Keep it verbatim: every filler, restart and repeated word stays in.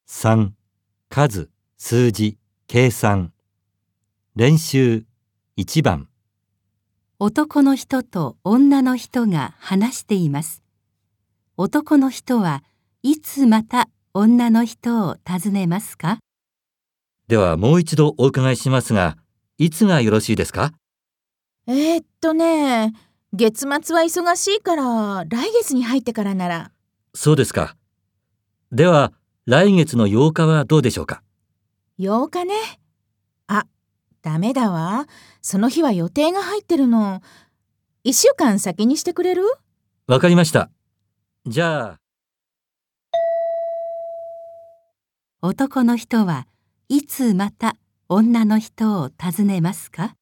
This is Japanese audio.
さん、数、数字、計算。練習いちばん。 男の人と女の人が話しています。男の人はいつまた女の人を訪ねますか？ ではもう一度お伺いしますが、いつがよろしいですか？ えーっとね、月末は忙しいから来月に入ってからなら。 そうですか。では来月のようかはどうでしょうか？ ようかね。あ、ダメだわ。その日は予定が入ってるの。いっしゅうかん先にしてくれる？ わかりました。じゃあ。 男の人はいつまた女の人を訪ねますか？